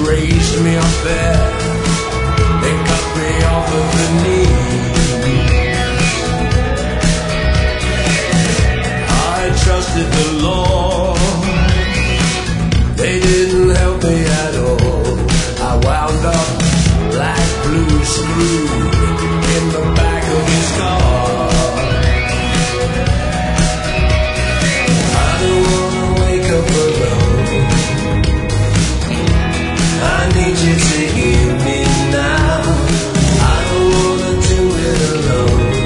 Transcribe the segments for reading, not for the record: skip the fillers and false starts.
raised me up there. They cut me off of the knees. I trusted the Lord. They didn't help me at all. I wound up like blue screw in the back of his car. I don't wanna wake up alone. I need you to hear me now. I don't wanna do it alone.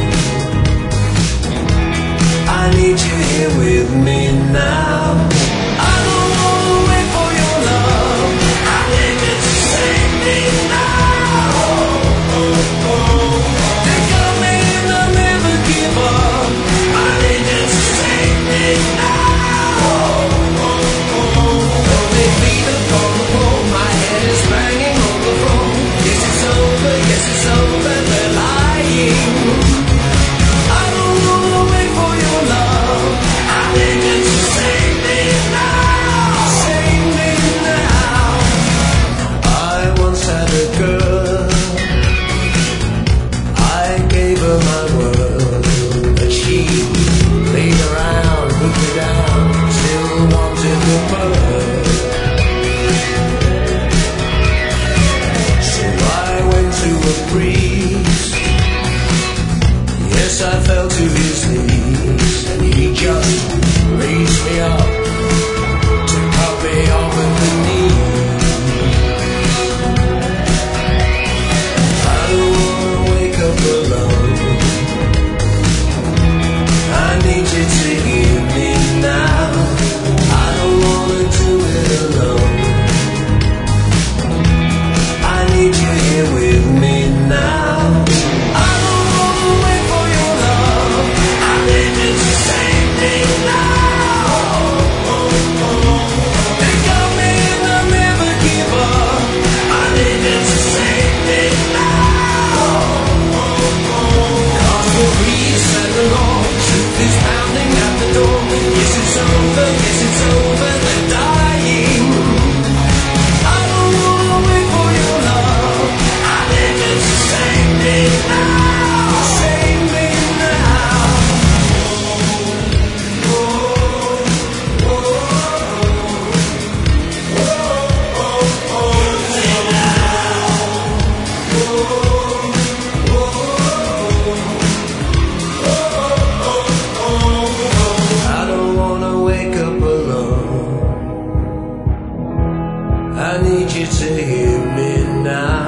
I need you here with me now. I don't wanna wait for your love. I need you to save me now. They got me and I'll never give up. I need you to save me now. They beat upon the wall, my head is banging on the floor. Yes, it's over, they're lying. I don't wanna wait for your love. I need you to save me now. Save me now. I once had a girl. I gave her my word, but she played around, put me down, still wanted the bird. So I went to a priest. Yes, I fell to his knees, and he just raised me up to cut me off at the knees. I don't wanna wake up alone. I need you to hear me now. I don't wanna do it alone. I need you here with me now. I don't wanna wait for your love. I need you to save me now. They got me and I'll never give up. I need you to save me now. Cause the priest and the law, truth is pounding at the door. Yes, it's over, they're dying. I don't wanna wait for your love. I need you to save me now. Save me now. I don't wanna wake up alone. I need you to hear me now.